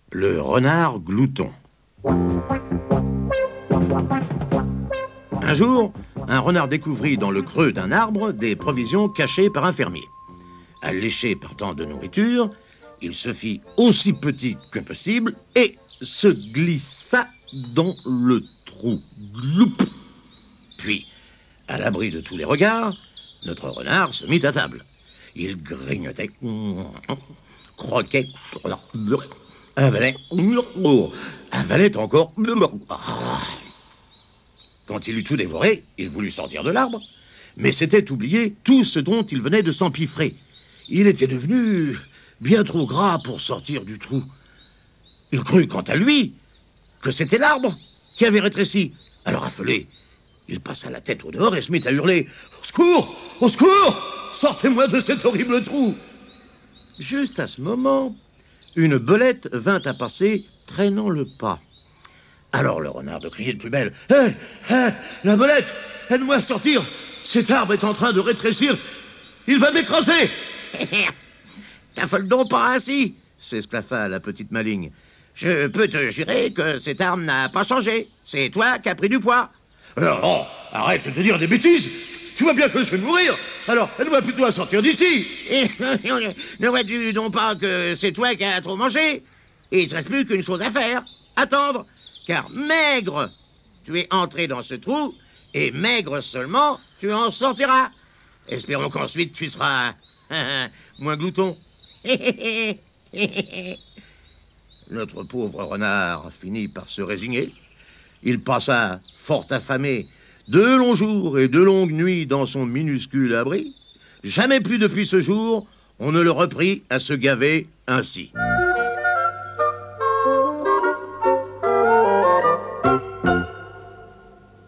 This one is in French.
Le renard glouton. Un jour, un renard découvrit dans le creux d'un arbre des provisions cachées par un fermier. Alléché par tant de nourriture, il se fit aussi petit que possible et se glissa dans le trou. Gloup. Puis, à l'abri de tous les regards, notre renard se mit à table. Il grignotait, croquait, avalait, avalait encore. Quand il eut tout dévoré, il voulut sortir de l'arbre, mais s'était oublié tout ce dont il venait de s'empiffrer. Il était devenu bien trop gras pour sortir du trou. Il crut, quant à lui, que c'était l'arbre qui avait rétréci. Alors affolé, il passa la tête au dehors et se mit à hurler « Au secours! Au secours! Sortez-moi de cet horrible trou !» Juste à ce moment, une belette vint à passer, traînant le pas. Alors le renard de crier de plus belle « Hé! Hé! La belette! Aide-moi à sortir! Cet arbre est en train de rétrécir! Il va m'écraser !» « T'affole donc pas ainsi !» s'esclaffa la petite maligne. « Je peux te jurer que cet arbre n'a pas changé. C'est toi qui as pris du poids. » Oh, arrête de dire des bêtises. Tu vois bien que je vais mourir. Alors, aide-moi plutôt à sortir d'ici. Ne vois-tu donc pas que c'est toi qui as trop mangé? Et il ne te reste plus qu'une chose à faire. Attendre. Car maigre, tu es entré dans ce trou, et maigre seulement, tu en sortiras. Espérons qu'ensuite tu seras moins glouton. Notre pauvre renard finit par se résigner. Il passa, fort affamé, 2 longs jours et 2 longues nuits dans son minuscule abri. Jamais plus depuis ce jour, on ne le reprit à se gaver ainsi.